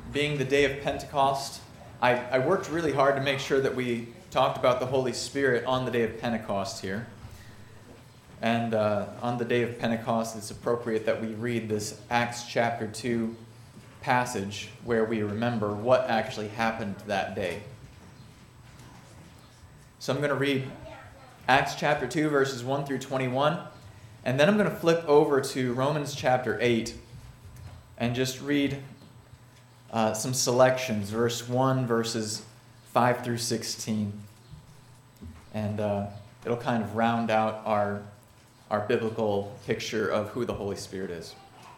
being the day of Pentecost, I worked really hard to make sure that we talked about the Holy Spirit on the day of Pentecost here. And on the day of Pentecost, it's appropriate that we read this Acts chapter 2 passage where we remember what actually happened that day. So I'm going to read Acts chapter 2, verses 1 through 21, and then I'm going to flip over to Romans chapter 8 and just read some selections, verse 1, verses 5 through 16. And it'll kind of round out our biblical picture of who the Holy Spirit is.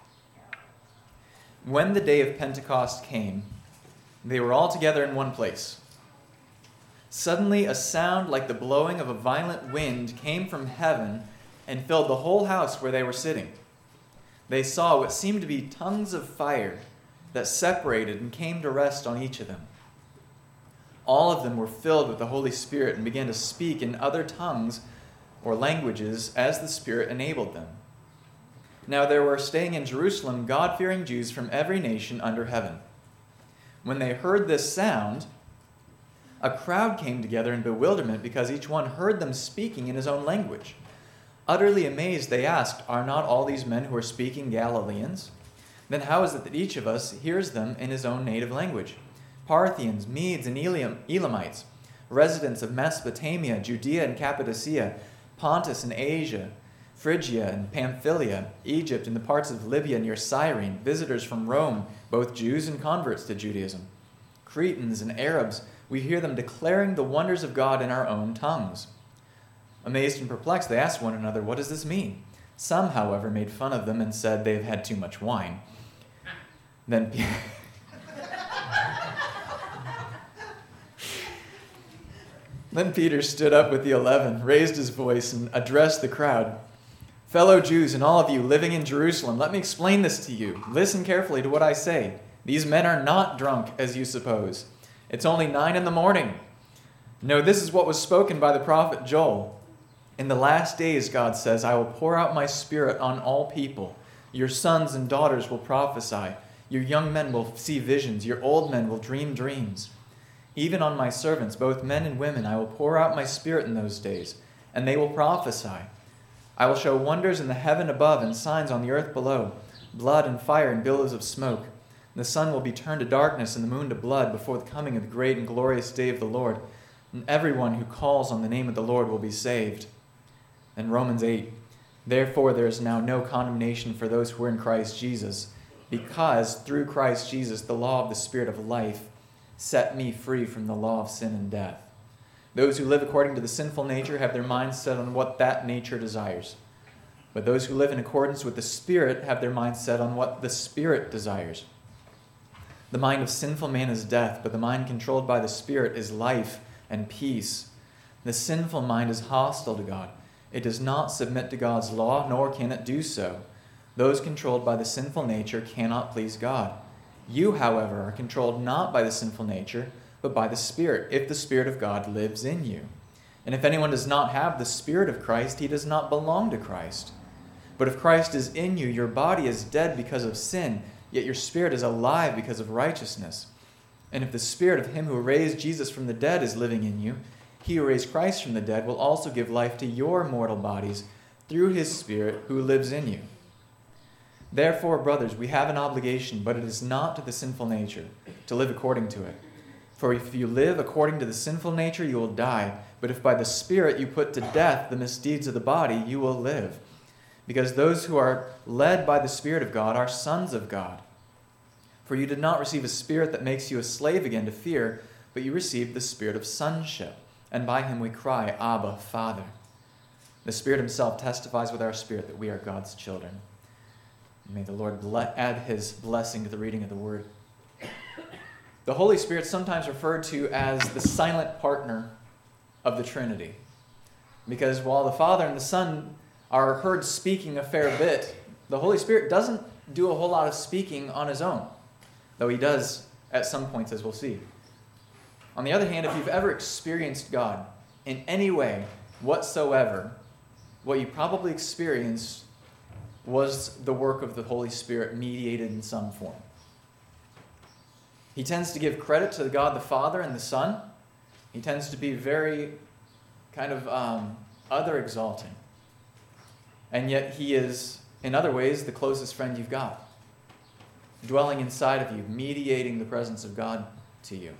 When the day of Pentecost came, they were all together in one place. Suddenly a sound like the blowing of a violent wind came from heaven and filled the whole house where they were sitting. They saw what seemed to be tongues of fire that separated and came to rest on each of them. All of them were filled with the Holy Spirit and began to speak in other tongues or languages as the Spirit enabled them. Now there were staying in Jerusalem God-fearing Jews from every nation under heaven. When they heard this sound, a crowd came together in bewilderment because each one heard them speaking in his own language. Utterly amazed, they asked, "Are not all these men who are speaking Galileans? Then how is it that each of us hears them in his own native language? Parthians, Medes, and Elamites, residents of Mesopotamia, Judea and Cappadocia, Pontus and Asia, Phrygia and Pamphylia, Egypt and the parts of Libya near Cyrene, visitors from Rome, both Jews and converts to Judaism, Cretans and Arabs, we hear them declaring the wonders of God in our own tongues." Amazed and perplexed, they asked one another, "What does this mean?" Some, however, made fun of them and said they have had too much wine. Then Peter stood up with the 11, raised his voice, and addressed the crowd. "Fellow Jews and all of you living in Jerusalem, let me explain this to you. Listen carefully to what I say. These men are not drunk, as you suppose. It's only 9 a.m. No, this is what was spoken by the prophet Joel. In the last days, God says, I will pour out my Spirit on all people. Your sons and daughters will prophesy. Your young men will see visions. Your old men will dream dreams. Even on my servants, both men and women, I will pour out my Spirit in those days, and they will prophesy. I will show wonders in the heaven above and signs on the earth below, blood and fire and billows of smoke. The sun will be turned to darkness and the moon to blood before the coming of the great and glorious day of the Lord. And everyone who calls on the name of the Lord will be saved." And Romans 8, "Therefore there is now no condemnation for those who are in Christ Jesus, because through Christ Jesus the law of the Spirit of life set me free from the law of sin and death. Those who live according to the sinful nature have their minds set on what that nature desires. But those who live in accordance with the Spirit have their minds set on what the Spirit desires. The mind of sinful man is death, but the mind controlled by the Spirit is life and peace. The sinful mind is hostile to God. It does not submit to God's law, nor can it do so. Those controlled by the sinful nature cannot please God. You, however, are controlled not by the sinful nature, but by the Spirit, if the Spirit of God lives in you. And if anyone does not have the Spirit of Christ, he does not belong to Christ. But if Christ is in you, your body is dead because of sin, yet your spirit is alive because of righteousness. And if the Spirit of him who raised Jesus from the dead is living in you, he who raised Christ from the dead will also give life to your mortal bodies through his Spirit who lives in you. Therefore, brothers, we have an obligation, but it is not to the sinful nature, to live according to it. For if you live according to the sinful nature, you will die. But if by the Spirit you put to death the misdeeds of the body, you will live. Because those who are led by the Spirit of God are sons of God. For you did not receive a spirit that makes you a slave again to fear, but you received the Spirit of sonship, and by him we cry, Abba, Father. The Spirit himself testifies with our spirit that we are God's children. May the Lord add his blessing to the reading of the word. The Holy Spirit is sometimes referred to as the silent partner of the Trinity. Because while the Father and the Son are heard speaking a fair bit, the Holy Spirit doesn't do a whole lot of speaking on his own, though he does at some points, as we'll see. On the other hand, if you've ever experienced God in any way whatsoever, what you probably experienced was the work of the Holy Spirit mediated in some form. He tends to give credit to God the Father and the Son. He tends to be very kind of other-exalting. And yet he is, in other ways, the closest friend you've got, dwelling inside of you, mediating the presence of God to you.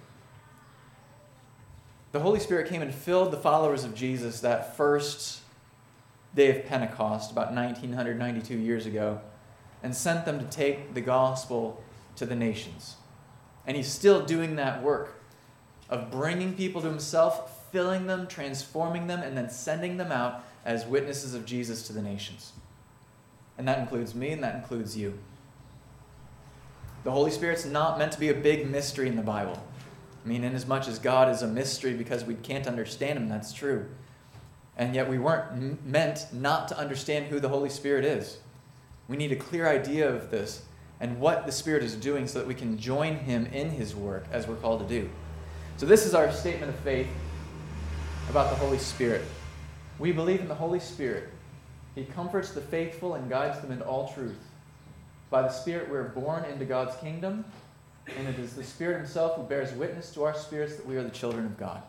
The Holy Spirit came and filled the followers of Jesus that first day of Pentecost, about 1992 years ago, and sent them to take the gospel to the nations. And he's still doing that work of bringing people to himself, filling them, transforming them, and then sending them out as witnesses of Jesus to the nations. And that includes me, and that includes you. The Holy Spirit's not meant to be a big mystery in the Bible. I mean, inasmuch as God is a mystery because we can't understand him, that's true. And yet we weren't meant not to understand who the Holy Spirit is. We need a clear idea of this and what the Spirit is doing so that we can join him in his work as we're called to do. So this is our statement of faith about the Holy Spirit. We believe in the Holy Spirit. He comforts the faithful and guides them into all truth. By the Spirit we are born into God's kingdom, and it is the Spirit himself who bears witness to our spirits that we are the children of God.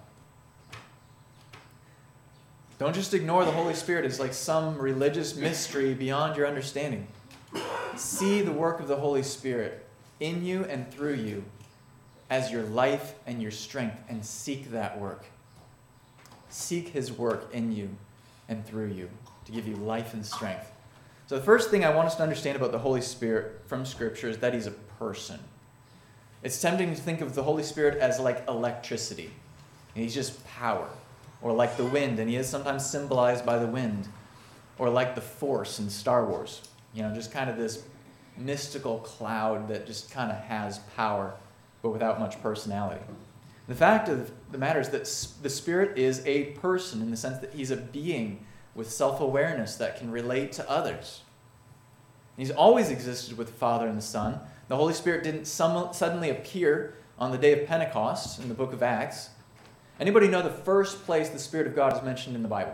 Don't just ignore the Holy Spirit as like some religious mystery beyond your understanding. See the work of the Holy Spirit in you and through you as your life and your strength, and seek that work. Seek his work in you and through you to give you life and strength. So the first thing I want us to understand about the Holy Spirit from Scripture is that he's a person. It's tempting to think of the Holy Spirit as like electricity. He's just power. Or like the wind, and he is sometimes symbolized by the wind. Or like the Force in Star Wars. Just kind of this mystical cloud that just kind of has power, but without much personality. The fact of the matter is that the Spirit is a person in the sense that he's a being with self-awareness that can relate to others. He's always existed with the Father and the Son. The Holy Spirit didn't suddenly appear on the day of Pentecost in the book of Acts. Anybody know the first place the Spirit of God is mentioned in the Bible?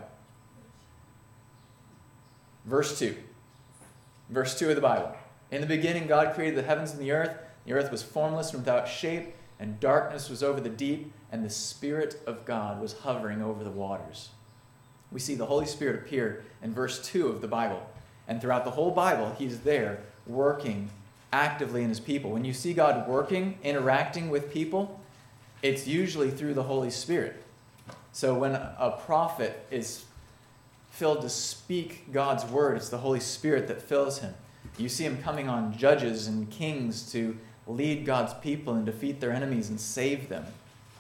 Verse 2. Verse 2 of the Bible. In the beginning, God created the heavens and the earth. The earth was formless and without shape, and darkness was over the deep, and the Spirit of God was hovering over the waters. We see the Holy Spirit appear in verse 2 of the Bible. And throughout the whole Bible, he's there working actively in his people. When you see God working, interacting with people, it's usually through the Holy Spirit. So when a prophet is filled to speak God's word, it's the Holy Spirit that fills him. You see him coming on judges and kings to lead God's people and defeat their enemies and save them.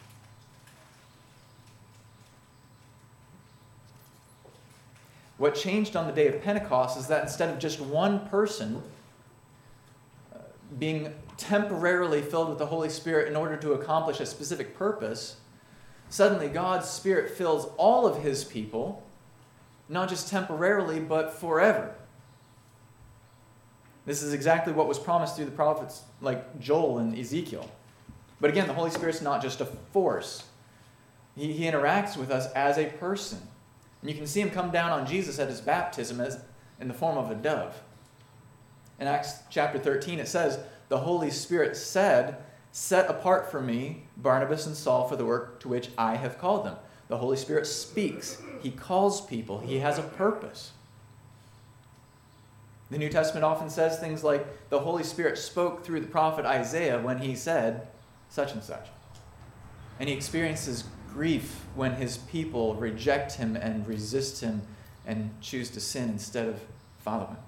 What changed on the day of Pentecost is that instead of just one person being temporarily filled with the Holy Spirit in order to accomplish a specific purpose, suddenly God's Spirit fills all of his people, not just temporarily, but forever. This is exactly what was promised through the prophets like Joel and Ezekiel. But again, the Holy Spirit's not just a force. He interacts with us as a person. And you can see him come down on Jesus at his baptism as in the form of a dove. In Acts chapter 13, it says, "The Holy Spirit said, 'Set apart for me Barnabas and Saul for the work to which I have called them.'" The Holy Spirit speaks. He calls people. He has a purpose. The New Testament often says things like, the Holy Spirit spoke through the prophet Isaiah when he said such and such. And he experiences grief when his people reject him and resist him and choose to sin instead of follow him.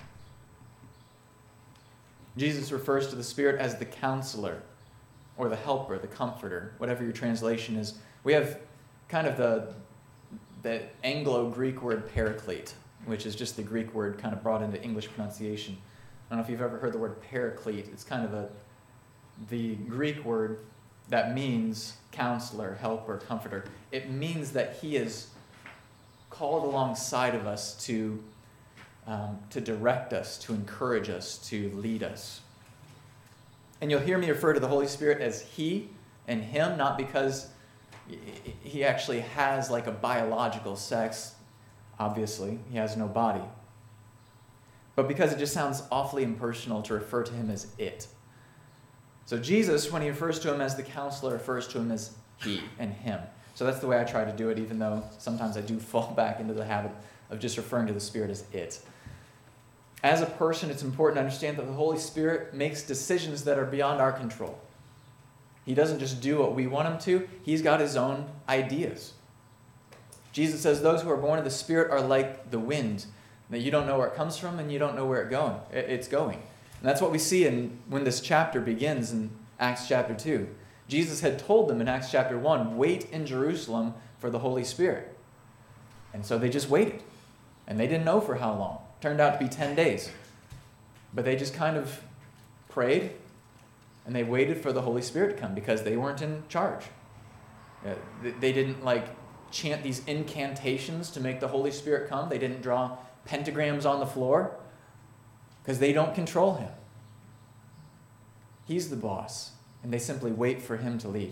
Jesus refers to the Spirit as the counselor or the helper, the comforter, whatever your translation is. We have kind of the Anglo-Greek word paraclete, which is just the Greek word kind of brought into English pronunciation. I don't know if you've ever heard the word paraclete. It's kind of the Greek word that means counselor, helper, comforter. It means that he is called alongside of us to direct us, to encourage us, to lead us. And you'll hear me refer to the Holy Spirit as he and him, not because he actually has like a biological sex. Obviously, he has no body. But because it just sounds awfully impersonal to refer to him as it. So Jesus, when he refers to him as the counselor, refers to him as he and him. So that's the way I try to do it, even though sometimes I do fall back into the habit of just referring to the Spirit as it. As a person, it's important to understand that the Holy Spirit makes decisions that are beyond our control. He doesn't just do what we want him to. He's got his own ideas. Jesus says those who are born of the Spirit are like the wind, that you don't know where it comes from and you don't know where it's going. And that's what we see when this chapter begins in Acts chapter 2. Jesus had told them in Acts chapter 1, wait in Jerusalem for the Holy Spirit. And so they just waited. And they didn't know for how long. Turned out to be 10 days. But they just kind of prayed and they waited for the Holy Spirit to come because they weren't in charge. They didn't chant these incantations to make the Holy Spirit come. They didn't draw pentagrams on the floor because they don't control him. He's the boss, and they simply wait for him to lead.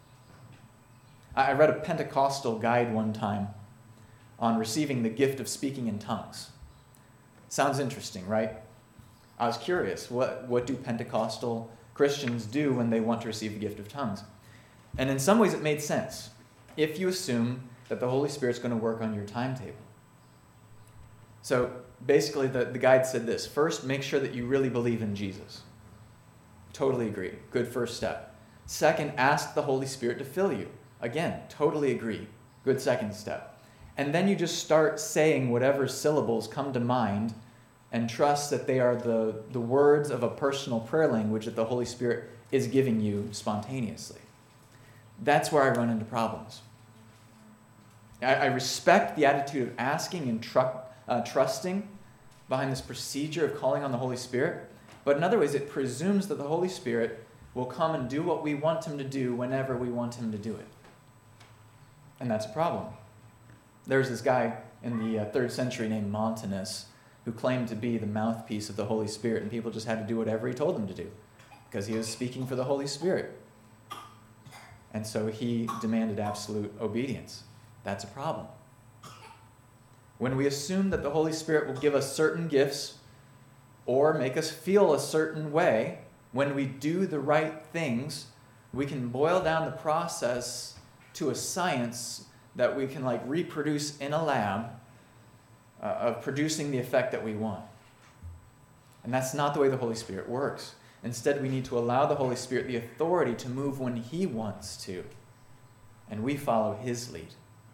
I read a Pentecostal guide one time on receiving the gift of speaking in tongues. Sounds interesting, right? I was curious, what do Pentecostal Christians do when they want to receive the gift of tongues? And in some ways it made sense, if you assume that the Holy Spirit's going to work on your timetable. So basically the guide said this: first, make sure that you really believe in Jesus. Totally agree. Good first step. Second, ask the Holy Spirit to fill you. Again, totally agree. Good second step. And then you just start saying whatever syllables come to mind and trust that they are the words of a personal prayer language that the Holy Spirit is giving you spontaneously. That's where I run into problems. I respect the attitude of asking and trusting behind this procedure of calling on the Holy Spirit, but in other ways it presumes that the Holy Spirit will come and do what we want him to do whenever we want him to do it. And that's a problem. There's this guy in the 3rd century named Montanus who claimed to be the mouthpiece of the Holy Spirit, and people just had to do whatever he told them to do because he was speaking for the Holy Spirit. And so he demanded absolute obedience. That's a problem. When we assume that the Holy Spirit will give us certain gifts or make us feel a certain way, when we do the right things, we can boil down the process to a science that we can reproduce in a lab of producing the effect that we want. And that's not the way the Holy Spirit works. Instead, we need to allow the Holy Spirit the authority to move when he wants to, and we follow his lead.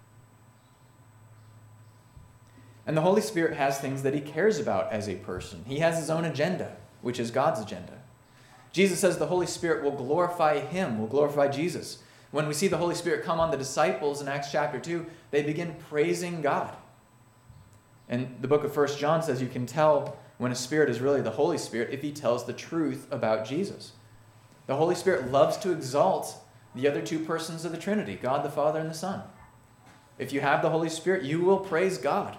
And the Holy Spirit has things that he cares about as a person. He has his own agenda, which is God's agenda. Jesus says the Holy Spirit will glorify him, will glorify Jesus. When we see the Holy Spirit come on the disciples in Acts chapter 2, they begin praising God. And the book of 1 John says you can tell when a spirit is really the Holy Spirit if he tells the truth about Jesus. The Holy Spirit loves to exalt the other two persons of the Trinity, God the Father and the Son. If you have the Holy Spirit, you will praise God.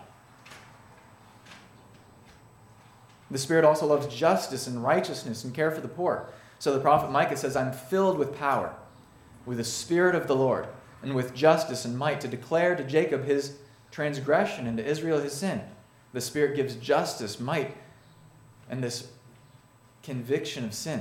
The Spirit also loves justice and righteousness and care for the poor. So the prophet Micah says, I'm filled with power, with the Spirit of the Lord, and with justice and might to declare to Jacob his transgression and to Israel his sin. The Spirit gives justice, might, and this conviction of sin.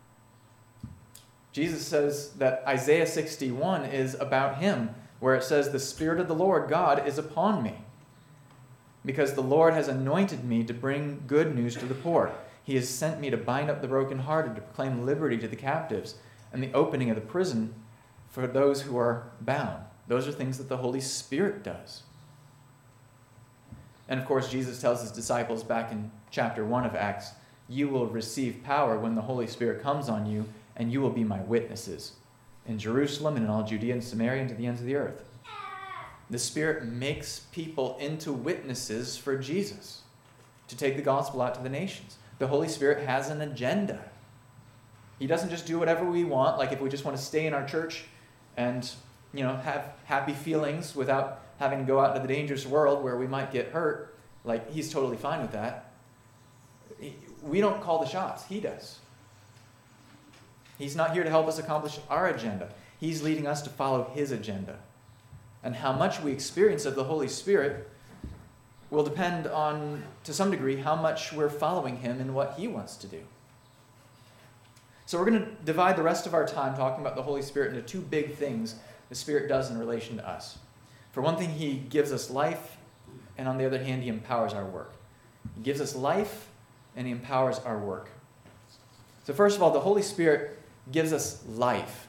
Jesus says that Isaiah 61 is about him, where it says, the Spirit of the Lord God is upon me, because the Lord has anointed me to bring good news to the poor. He has sent me to bind up the brokenhearted, to proclaim liberty to the captives, and the opening of the prison for those who are bound. Those are things that the Holy Spirit does. And of course, Jesus tells his disciples back in chapter 1 of Acts, you will receive power when the Holy Spirit comes on you, and you will be my witnesses in Jerusalem and in all Judea and Samaria and to the ends of the earth. The Spirit makes people into witnesses for Jesus, to take the gospel out to the nations. The Holy Spirit has an agenda. He doesn't just do whatever we want, like if we just want to stay in our church and, have happy feelings without having to go out into the dangerous world where we might get hurt. Like, he's totally fine with that. We don't call the shots. He does. He's not here to help us accomplish our agenda. He's leading us to follow his agenda. And how much we experience of the Holy Spirit will depend on, to some degree, how much we're following him in what he wants to do. So we're going to divide the rest of our time talking about the Holy Spirit into two big things the Spirit does in relation to us. For one thing, he gives us life, and on the other hand, he empowers our work. He gives us life, and he empowers our work. So first of all, the Holy Spirit gives us life.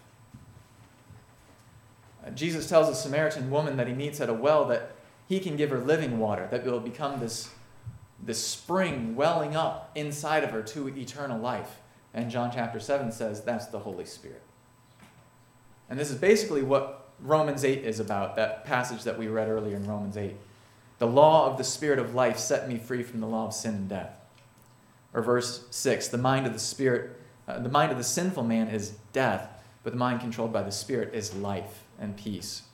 Jesus tells a Samaritan woman that he meets at a well that he can give her living water, that will become this spring welling up inside of her to eternal life. And John chapter 7 says that's the Holy Spirit. And this is basically what Romans 8 is about, that passage that we read earlier in Romans 8. The law of the Spirit of life set me free from the law of sin and death. Or verse 6, the mind of the sinful man is death, but the mind controlled by the Spirit is life and peace.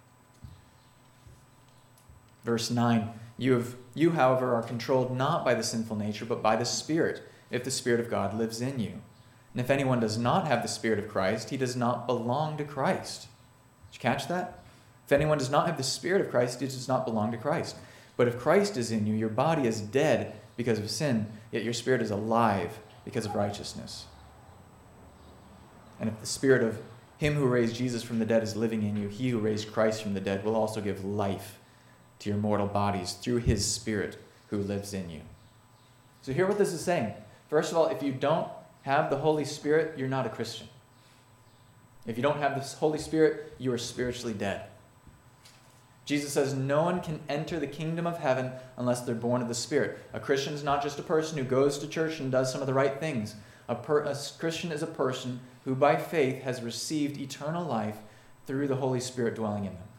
Verse 9, you, however, are controlled not by the sinful nature, but by the Spirit, if the Spirit of God lives in you. And if anyone does not have the Spirit of Christ, he does not belong to Christ. Did you catch that? If anyone does not have the Spirit of Christ, he does not belong to Christ. But if Christ is in you, your body is dead because of sin, yet your spirit is alive because of righteousness. And if the Spirit of him who raised Jesus from the dead is living in you, he who raised Christ from the dead will also give life to your mortal bodies through his Spirit who lives in you. So hear what this is saying. First of all, if you don't have the Holy Spirit, you're not a Christian. If you don't have the Holy Spirit, you are spiritually dead. Jesus says no one can enter the kingdom of heaven unless they're born of the Spirit. A Christian is not just a person who goes to church and does some of the right things. A Christian is a person who by faith has received eternal life through the Holy Spirit dwelling in them.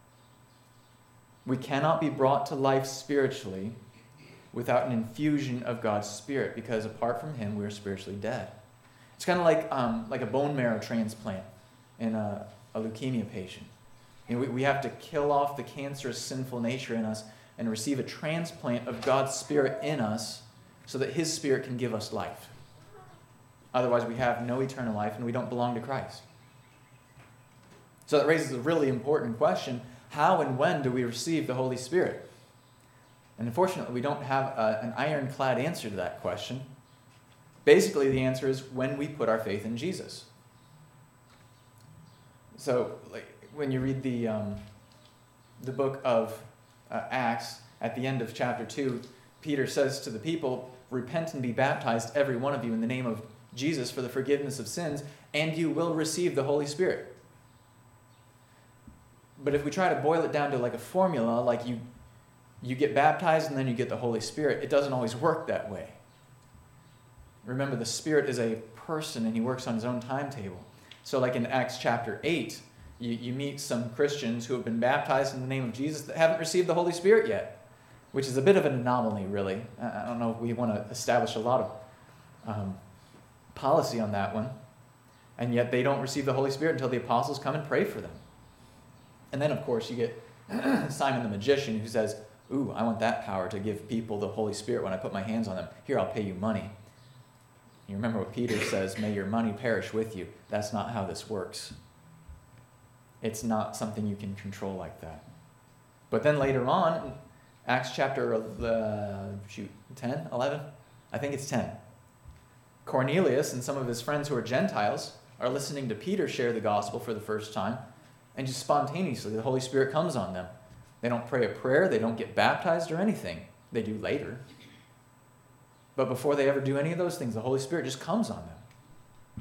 We cannot be brought to life spiritually without an infusion of God's Spirit, because apart from him, we are spiritually dead. It's kind of like a bone marrow transplant in a leukemia patient. You know, we have to kill off the cancerous, sinful nature in us and receive a transplant of God's Spirit in us so that his Spirit can give us life. Otherwise, we have no eternal life and we don't belong to Christ. So that raises a really important question. How and when do we receive the Holy Spirit? And unfortunately, we don't have an ironclad answer to that question. Basically, the answer is when we put our faith in Jesus. So, when you read the book of Acts, at the end of chapter 2, Peter says to the people, repent and be baptized, every one of you, in the name of Jesus for the forgiveness of sins, and you will receive the Holy Spirit. But if we try to boil it down to like a formula, like you get baptized and then you get the Holy Spirit, it doesn't always work that way. Remember, the Spirit is a person and he works on his own timetable. So like in Acts chapter 8, you meet some Christians who have been baptized in the name of Jesus that haven't received the Holy Spirit yet, which is a bit of an anomaly, really. I don't know if we want to establish a lot of policy on that one. And yet they don't receive the Holy Spirit until the apostles come and pray for them. And then, of course, you get Simon the magician who says, ooh, I want that power to give people the Holy Spirit when I put my hands on them. Here, I'll pay you money. You remember what Peter says, may your money perish with you. That's not how this works. It's not something you can control like that. But then later on, Acts chapter 10, 11? I think it's 10. Cornelius and some of his friends who are Gentiles are listening to Peter share the gospel for the first time, and just spontaneously the Holy Spirit comes on them. They don't pray a prayer, they don't get baptized or anything. They do later. But before they ever do any of those things, the Holy Spirit just comes on them.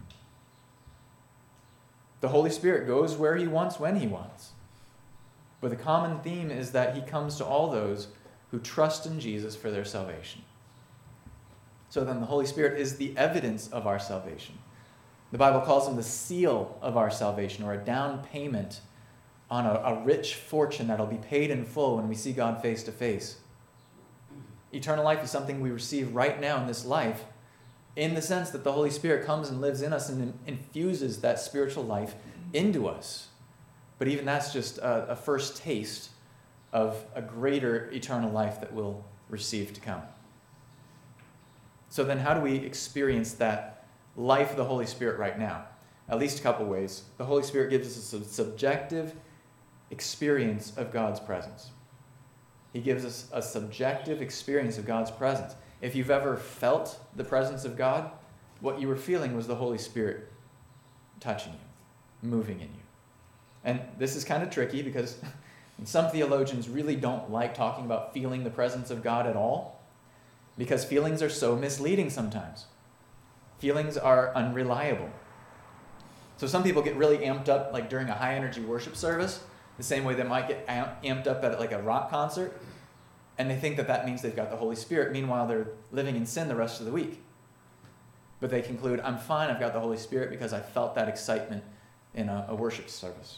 The Holy Spirit goes where he wants, when he wants. But the common theme is that he comes to all those who trust in Jesus for their salvation. So then the Holy Spirit is the evidence of our salvation. The Bible calls him the seal of our salvation, or a down payment on a rich fortune that'll be paid in full when we see God face to face. Eternal life is something we receive right now in this life, in the sense that the Holy Spirit comes and lives in us and infuses that spiritual life into us. But even that's just a first taste of a greater eternal life that we'll receive to come. So then how do we experience that life of the Holy Spirit right now? At least a couple ways. The Holy Spirit gives us a subjective experience of God's presence. He gives us a subjective experience of God's presence. If you've ever felt the presence of God, what you were feeling was the Holy Spirit touching you, moving in you. And this is kind of tricky because some theologians really don't like talking about feeling the presence of God at all, because feelings are so misleading sometimes. Feelings are unreliable. So some people get really amped up like during a high energy worship service, the same way they might get amped up at like a rock concert, and they think that that means they've got the Holy Spirit. Meanwhile, they're living in sin the rest of the week. But they conclude, I'm fine, I've got the Holy Spirit because I felt that excitement in a worship service.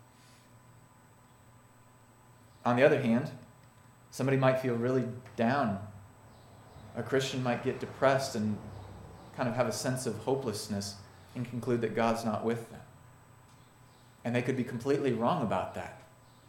On the other hand, somebody might feel really down. A Christian might get depressed and kind of have a sense of hopelessness and conclude that God's not with them. And they could be completely wrong about that.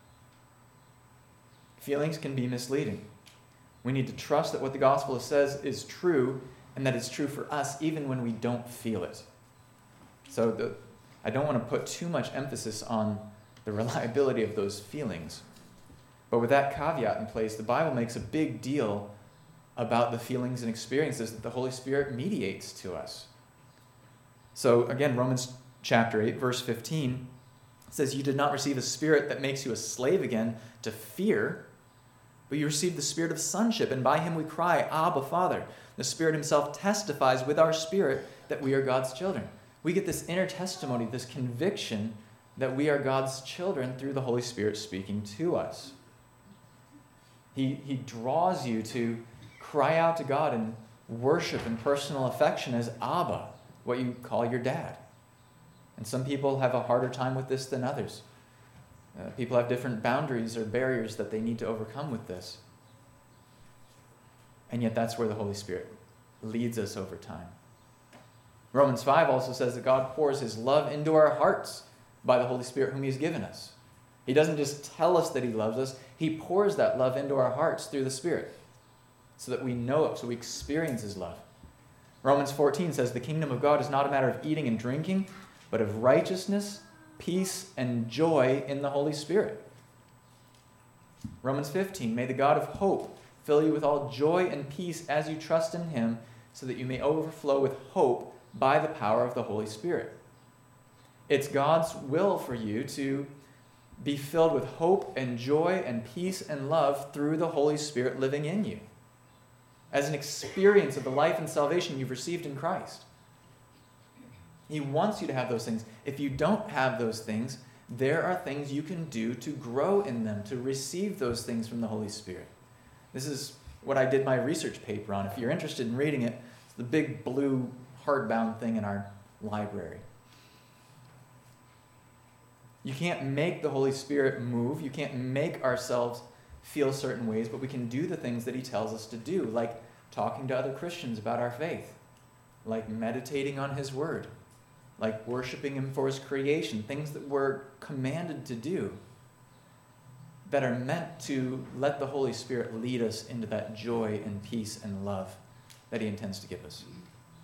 Feelings can be misleading. We need to trust that what the gospel says is true, and that it's true for us even when we don't feel it. So I don't want to put too much emphasis on the reliability of those feelings. But with that caveat in place, the Bible makes a big deal about the feelings and experiences that the Holy Spirit mediates to us. So again, Romans chapter 8, verse 15 says, you did not receive a spirit that makes you a slave again to fear, but you received the spirit of sonship, and by him we cry, Abba, Father. The Spirit himself testifies with our spirit that we are God's children. We get this inner testimony, this conviction that we are God's children through the Holy Spirit speaking to us. He draws you to cry out to God in worship and personal affection as Abba, what you call your dad. And some people have a harder time with this than others. People have different boundaries or barriers that they need to overcome with this. And yet that's where the Holy Spirit leads us over time. Romans 5 also says that God pours his love into our hearts by the Holy Spirit whom he's given us. He doesn't just tell us that he loves us, he pours that love into our hearts through the Spirit so that we know it, so we experience his love. Romans 14 says the kingdom of God is not a matter of eating and drinking, but of righteousness, peace, and joy in the Holy Spirit. Romans 15, may the God of hope fill you with all joy and peace as you trust in him, so that you may overflow with hope by the power of the Holy Spirit. It's God's will for you to be filled with hope and joy and peace and love through the Holy Spirit living in you, as an experience of the life and salvation you've received in Christ. He wants you to have those things. If you don't have those things, there are things you can do to grow in them, to receive those things from the Holy Spirit. This is what I did my research paper on. If you're interested in reading it, it's the big blue hardbound thing in our library. You can't make the Holy Spirit move. You can't make ourselves feel certain ways, but we can do the things that he tells us to do, like talking to other Christians about our faith, like meditating on his word, like worshiping him for his creation, things that we're commanded to do that are meant to let the Holy Spirit lead us into that joy and peace and love that he intends to give us.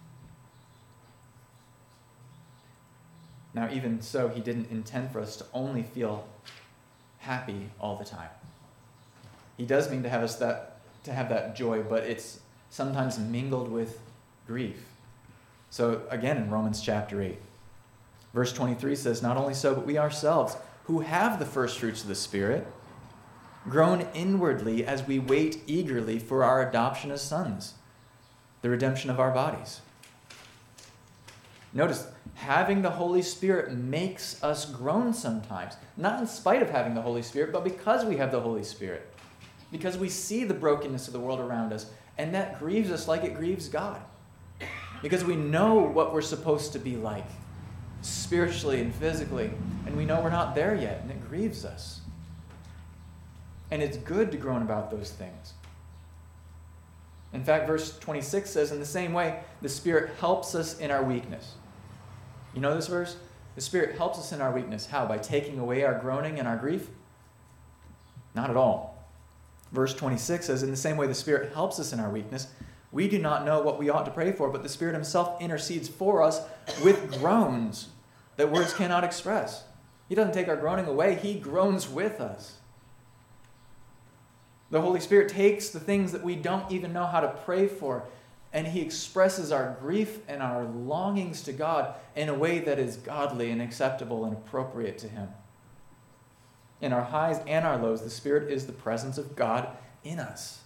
Now, even so, he didn't intend for us to only feel happy all the time. He does mean to have that joy, but it's sometimes mingled with grief. So again, in Romans chapter 8, verse 23 says, not only so, but we ourselves, who have the first fruits of the Spirit, groan inwardly as we wait eagerly for our adoption as sons, the redemption of our bodies. Notice, having the Holy Spirit makes us groan sometimes, not in spite of having the Holy Spirit, but because we have the Holy Spirit. Because we see the brokenness of the world around us, and that grieves us like it grieves God. Because we know what we're supposed to be like, spiritually and physically, and we know we're not there yet, and it grieves us. And it's good to groan about those things. In fact, verse 26 says, in the same way, the Spirit helps us in our weakness. You know this verse? The Spirit helps us in our weakness. How? By taking away our groaning and our grief? Not at all. Verse 26 says, in the same way the Spirit helps us in our weakness, we do not know what we ought to pray for, but the Spirit himself intercedes for us with groans that words cannot express. He doesn't take our groaning away. He groans with us. The Holy Spirit takes the things that we don't even know how to pray for And he expresses our grief and our longings to God in a way that is godly and acceptable and appropriate to him. In our highs and our lows, the Spirit is the presence of God in us.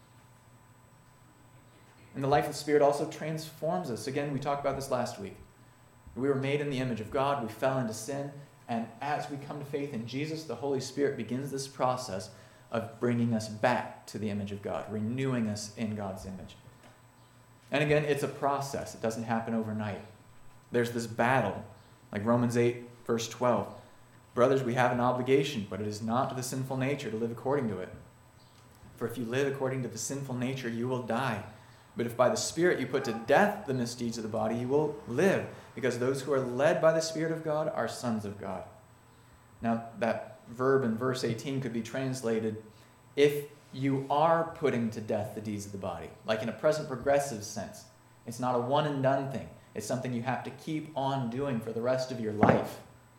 And the life of the Spirit also transforms us. Again, we talked about this last week. We were made in the image of God. We fell into sin. And as we come to faith in Jesus, the Holy Spirit begins this process of bringing us back to the image of God, renewing us in God's image. And again, it's a process. It doesn't happen overnight. There's this battle, like Romans 8, verse 12. Brothers, we have an obligation, but it is not to the sinful nature to live according to it. For if you live according to the sinful nature, you will die. But if by the Spirit you put to death the misdeeds of the body, you will live, because those who are led by the Spirit of God are sons of God. Now, that verb in verse 18 could be translated, if you are putting to death the deeds of the body, like in a present progressive sense. It's not a one and done thing. It's something you have to keep on doing for the rest of your life.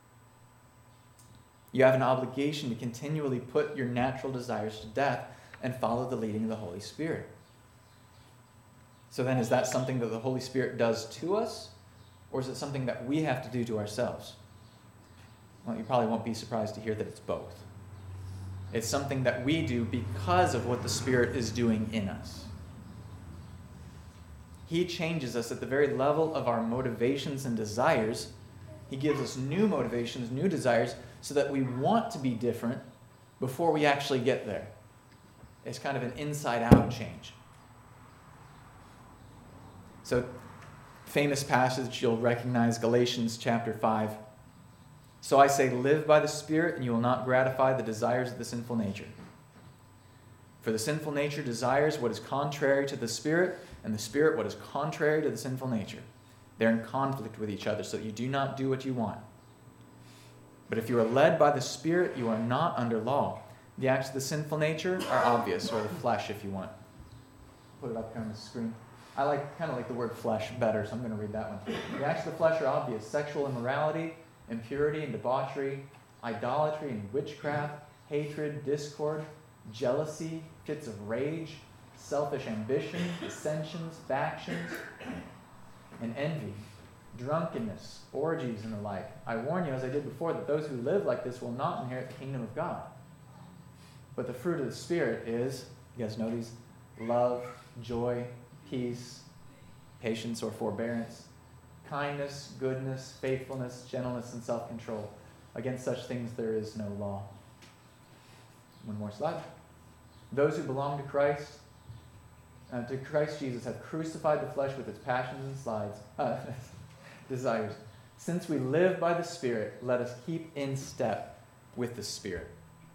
You have an obligation to continually put your natural desires to death and follow the leading of the Holy Spirit. So then, is that something that the Holy Spirit does to us, or is it something that we have to do to ourselves? Well, you probably won't be surprised to hear that it's both. It's something that we do because of what the Spirit is doing in us. He changes us at the very level of our motivations and desires. He gives us new motivations, new desires, so that we want to be different before we actually get there. It's kind of an inside-out change. So, famous passage you'll recognize, Galatians chapter 5. So I say, live by the Spirit, and you will not gratify the desires of the sinful nature. For the sinful nature desires what is contrary to the Spirit, and the Spirit what is contrary to the sinful nature. They're in conflict with each other, so that you do not do what you want. But if you are led by the Spirit, you are not under law. The acts of the sinful nature are obvious, or the flesh, if you want. Put it up here on the screen. I kind of like the word flesh better, so I'm going to read that one. The acts of the flesh are obvious: sexual immorality, impurity and debauchery, idolatry and witchcraft, hatred, discord, jealousy, fits of rage, selfish ambition, dissensions, factions, and envy, drunkenness, orgies, and the like. I warn you, as I did before, that those who live like this will not inherit the kingdom of God. But the fruit of the Spirit is, you guys know these? Love, joy, peace, patience or forbearance, kindness, goodness, faithfulness, gentleness, and self-control. Against such things there is no law. One more slide. Those who belong to Christ Jesus have crucified the flesh with its passions and desires. Since we live by the Spirit, let us keep in step with the Spirit.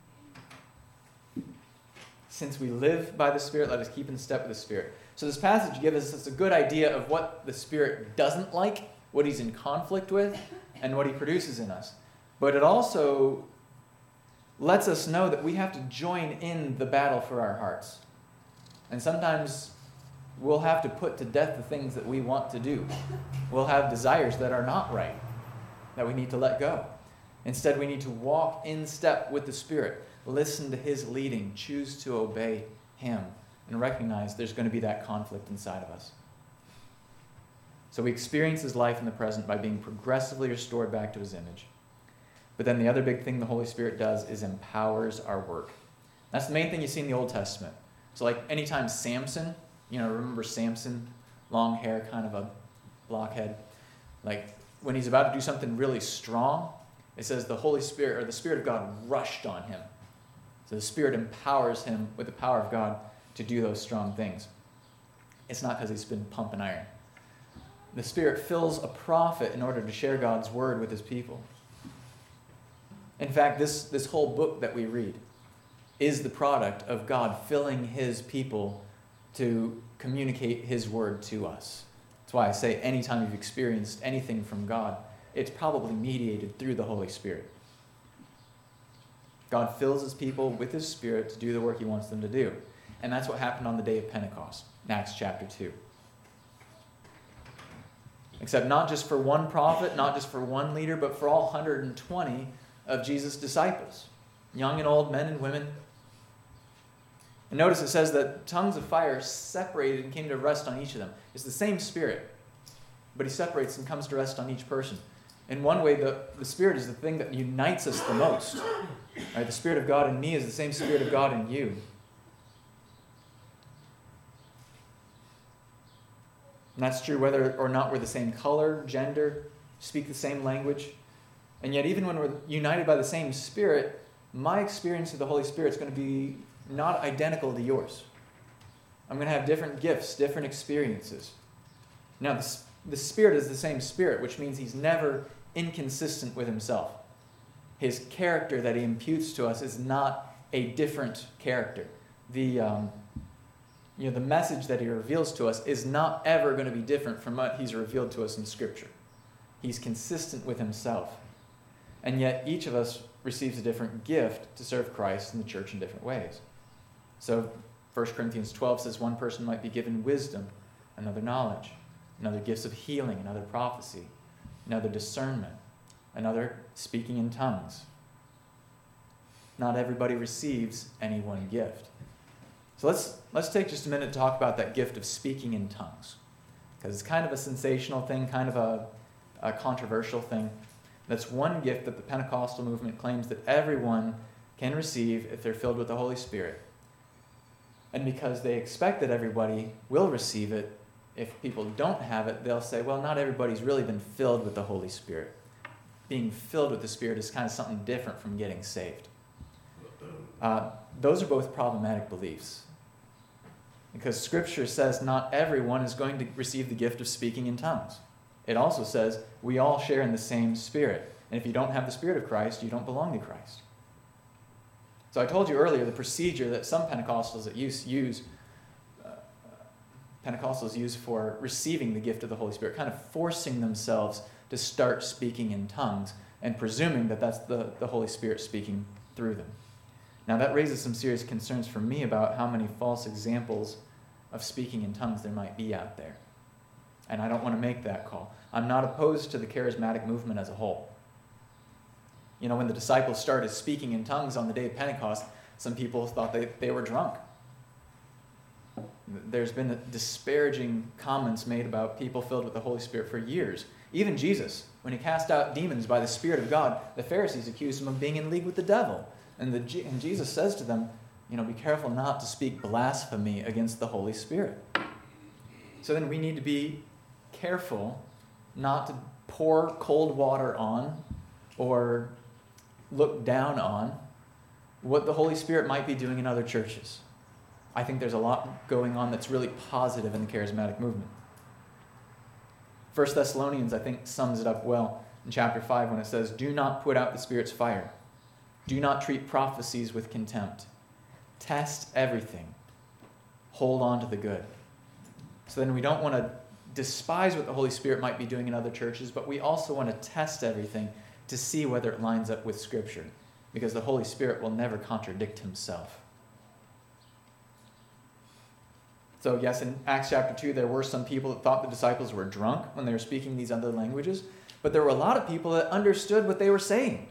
Since we live by the Spirit, let us keep in step with the Spirit. So this passage gives us a good idea of what the Spirit doesn't like, what he's in conflict with, and what he produces in us. But it also lets us know that we have to join in the battle for our hearts. And sometimes we'll have to put to death the things that we want to do. We'll have desires that are not right, that we need to let go. Instead, we need to walk in step with the Spirit, listen to his leading, choose to obey him, and recognize there's going to be that conflict inside of us. So we experience his life in the present by being progressively restored back to his image. But then the other big thing the Holy Spirit does is empowers our work. That's the main thing you see in the Old Testament. So like anytime Samson, remember Samson, long hair, kind of a blockhead. Like when he's about to do something really strong, it says the Holy Spirit, or the Spirit of God, rushed on him. So the Spirit empowers him with the power of God to do those strong things. It's not because he's been pumping iron. The Spirit fills a prophet in order to share God's word with his people. In fact, this whole book that we read is the product of God filling his people to communicate his word to us. That's why I say anytime you've experienced anything from God, it's probably mediated through the Holy Spirit. God fills his people with his Spirit to do the work he wants them to do. And that's what happened on the day of Pentecost, in Acts chapter 2. Except not just for one prophet, not just for one leader, but for all 120 of Jesus' disciples, young and old, men and women. And notice it says that tongues of fire separated and came to rest on each of them. It's the same Spirit, but he separates and comes to rest on each person. In one way, the Spirit is the thing that unites us the most. Right? The Spirit of God in me is the same Spirit of God in you. And that's true whether or not we're the same color, gender, speak the same language. And yet, even when we're united by the same Spirit, my experience of the Holy Spirit is going to be not identical to yours. I'm going to have different gifts, different experiences. Now, the Spirit is the same Spirit, which means he's never inconsistent with himself. His character that he imputes to us is not a different character. The message that he reveals to us is not ever going to be different from what he's revealed to us in Scripture. He's consistent with himself. And yet each of us receives a different gift to serve Christ and the church in different ways. So 1 Corinthians 12 says one person might be given wisdom, another knowledge, another gifts of healing, another prophecy, another discernment, another speaking in tongues. Not everybody receives any one gift. So let's take just a minute to talk about that gift of speaking in tongues, because it's kind of a sensational thing, kind of a controversial thing. That's one gift that the Pentecostal movement claims that everyone can receive if they're filled with the Holy Spirit. And because they expect that everybody will receive it, if people don't have it, they'll say, well, not everybody's really been filled with the Holy Spirit. Being filled with the Spirit is kind of something different from getting saved. Those are both problematic beliefs. Because Scripture says not everyone is going to receive the gift of speaking in tongues. It also says we all share in the same Spirit. And if you don't have the Spirit of Christ, you don't belong to Christ. So I told you earlier the procedure that some Pentecostals use for receiving the gift of the Holy Spirit, kind of forcing themselves to start speaking in tongues and presuming that that's the Holy Spirit speaking through them. Now that raises some serious concerns for me about how many false examples of speaking in tongues there might be out there. And I don't want to make that call. I'm not opposed to the charismatic movement as a whole. You know, when the disciples started speaking in tongues on the day of Pentecost, some people thought they were drunk. There's been disparaging comments made about people filled with the Holy Spirit for years. Even Jesus, when he cast out demons by the Spirit of God, the Pharisees accused him of being in league with the devil. And Jesus says to them, be careful not to speak blasphemy against the Holy Spirit. So then we need to be careful not to pour cold water on or look down on what the Holy Spirit might be doing in other churches. I think there's a lot going on that's really positive in the charismatic movement. 1 Thessalonians, I think, sums it up well in chapter 5 when it says, do not put out the Spirit's fire. Do not treat prophecies with contempt. Test everything. Hold on to the good. So then we don't want to despise what the Holy Spirit might be doing in other churches, but we also want to test everything to see whether it lines up with Scripture, because the Holy Spirit will never contradict himself. So yes, in Acts chapter 2, there were some people that thought the disciples were drunk when they were speaking these other languages, but there were a lot of people that understood what they were saying,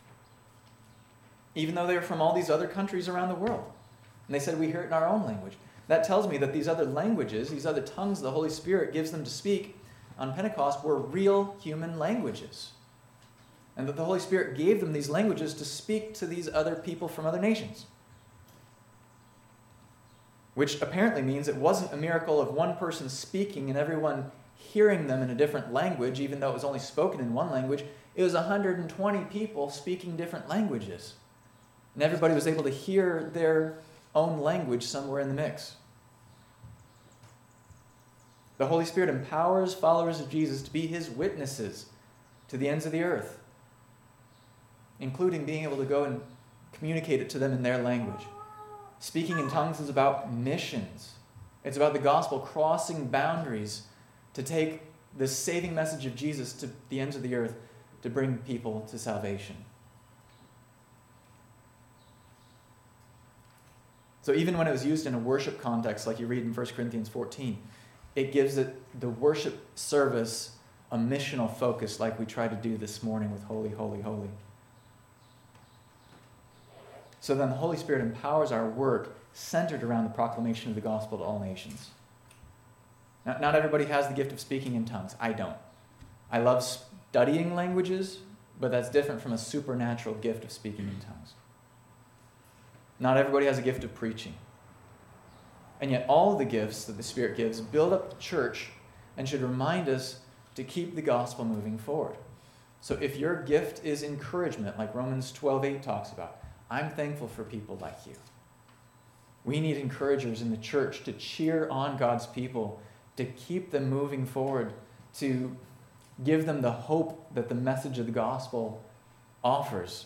even though they were from all these other countries around the world. And they said, we hear it in our own language. That tells me that these other languages, these other tongues the Holy Spirit gives them to speak on Pentecost were real human languages. And that the Holy Spirit gave them these languages to speak to these other people from other nations. Which apparently means it wasn't a miracle of one person speaking and everyone hearing them in a different language, even though it was only spoken in one language. It was 120 people speaking different languages. And everybody was able to hear their own language somewhere in the mix. The Holy Spirit empowers followers of Jesus to be his witnesses to the ends of the earth, including being able to go and communicate it to them in their language. Speaking in tongues is about missions. It's about the gospel crossing boundaries to take the saving message of Jesus to the ends of the earth to bring people to salvation. So even when it was used in a worship context, like you read in 1 Corinthians 14, it gives it the worship service a missional focus, like we try to do this morning with Holy, Holy, Holy. So then the Holy Spirit empowers our work centered around the proclamation of the gospel to all nations. Now, not everybody has the gift of speaking in tongues. I don't. I love studying languages, but that's different from a supernatural gift of speaking in tongues. Not everybody has a gift of preaching. And yet all of the gifts that the Spirit gives build up the church and should remind us to keep the gospel moving forward. So if your gift is encouragement, like Romans 12:8 talks about, I'm thankful for people like you. We need encouragers in the church to cheer on God's people, to keep them moving forward, to give them the hope that the message of the gospel offers,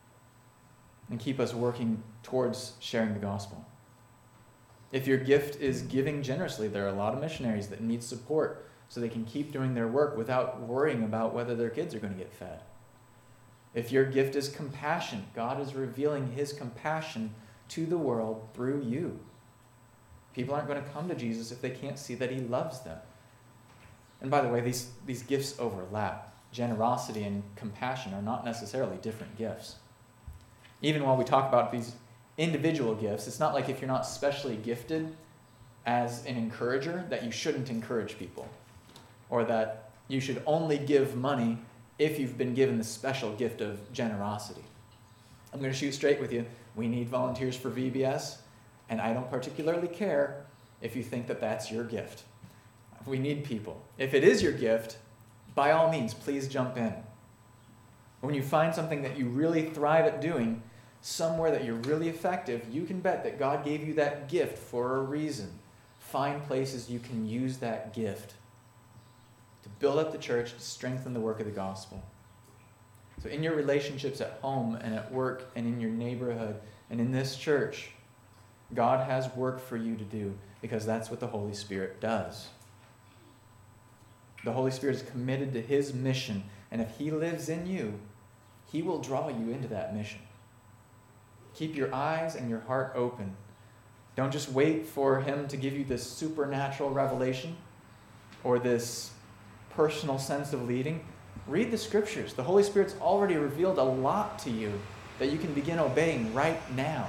and keep us working towards sharing the gospel. If your gift is giving generously, there are a lot of missionaries that need support so they can keep doing their work without worrying about whether their kids are going to get fed. If your gift is compassion, God is revealing his compassion to the world through you. People aren't going to come to Jesus if they can't see that he loves them. And by the way, these gifts overlap. Generosity and compassion are not necessarily different gifts. Even while we talk about these individual gifts, it's not like if you're not specially gifted as an encourager that you shouldn't encourage people, or that you should only give money if you've been given the special gift of generosity. I'm going to shoot straight with you. We need volunteers for VBS, and I don't particularly care if you think that that's your gift. We need people. If it is your gift, by all means, please jump in. When you find something that you really thrive at doing, somewhere that you're really effective, you can bet that God gave you that gift for a reason. Find places you can use that gift to build up the church, to strengthen the work of the gospel. So in your relationships at home and at work and in your neighborhood and in this church, God has work for you to do because that's what the Holy Spirit does. The Holy Spirit is committed to his mission, and if he lives in you, he will draw you into that mission. Keep your eyes and your heart open. Don't just wait for him to give you this supernatural revelation or this personal sense of leading. Read the scriptures. The Holy Spirit's already revealed a lot to you that you can begin obeying right now.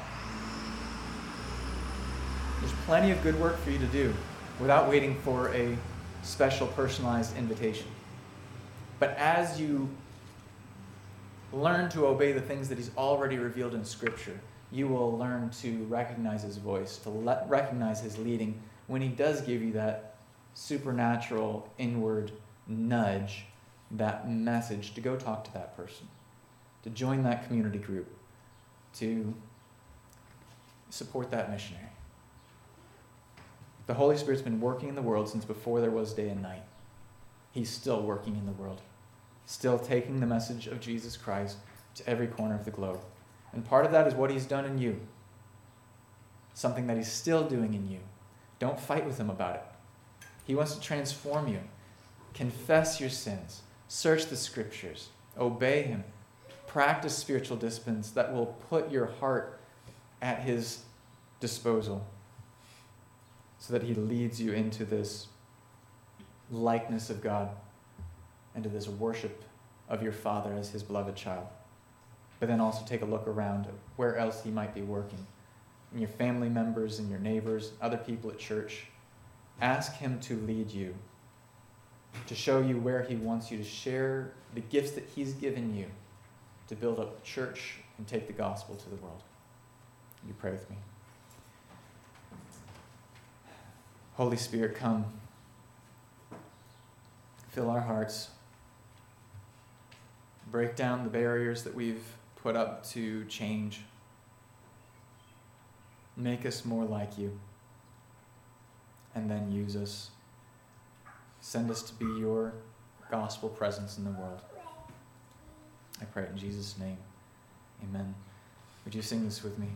There's plenty of good work for you to do without waiting for a special personalized invitation. But as you learn to obey the things that he's already revealed in Scripture, you will learn to recognize his voice, to recognize his leading when he does give you that supernatural inward nudge, that message to go talk to that person, to join that community group, to support that missionary. The Holy Spirit's been working in the world since before there was day and night. He's still working in the world, still taking the message of Jesus Christ to every corner of the globe. And part of that is what he's done in you, something that he's still doing in you. Don't fight with him about it. He wants to transform you. Confess your sins. Search the scriptures. Obey him. Practice spiritual disciplines that will put your heart at his disposal so that he leads you into this likeness of God and to this worship of your Father as his beloved child. But then also take a look around at where else he might be working. In your family members, in your neighbors, other people at church. Ask him to lead you, to show you where he wants you to share the gifts that he's given you to build up the church and take the gospel to the world. You pray with me. Holy Spirit, come. Fill our hearts. Break down the barriers that we've put up to change. Make us more like you. And then use us. Send us to be your gospel presence in the world. I pray in Jesus' name. Amen. Would you sing this with me?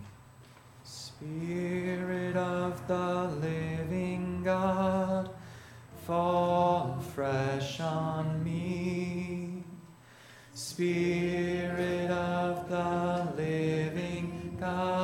Spirit of the living God, fall fresh on me. Spirit of the living God,